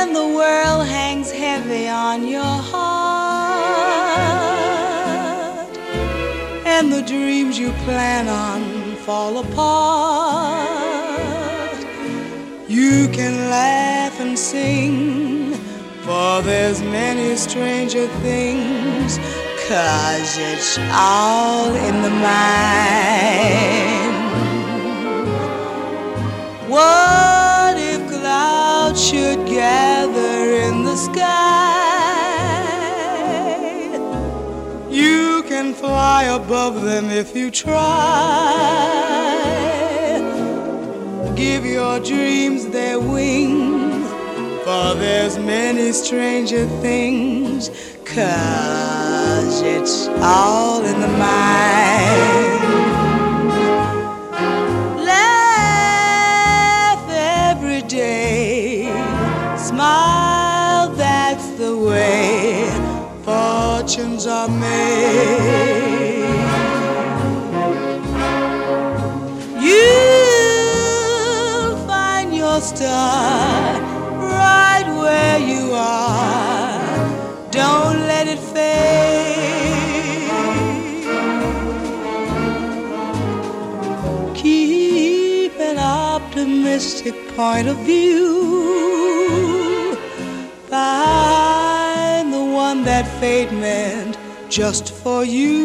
when the world hangs heavy on your heart and the dreams you plan on fall apart, you can laugh and sing, for there's many stranger things, 'cause it's all in the mind. What if clouds should gather in the sky? You can fly above them if you try. Give your dreams their wings, for there's many stranger things, 'cause it's all in the mind. Laugh every day, smile, that's the way fortunes are made. You'll find your star right where you are. Don't let it fade. Keep an optimistic point of view. Find the one that fate meant just for you.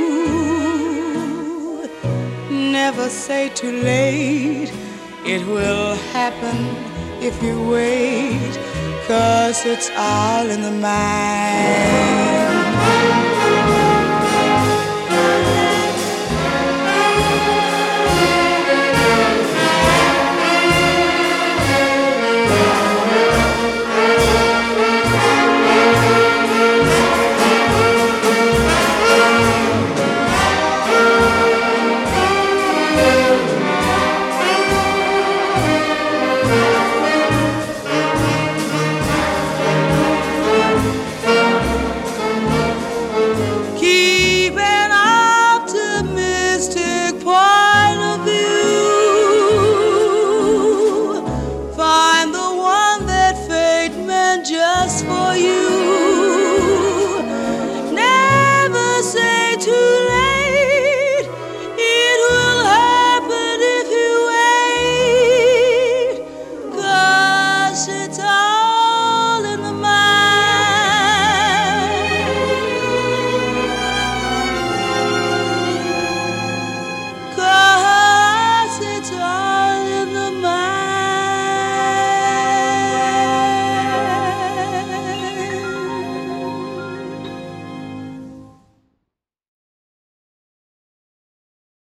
Never say too late. It will happen if you wait, 'cause it's all in the mind.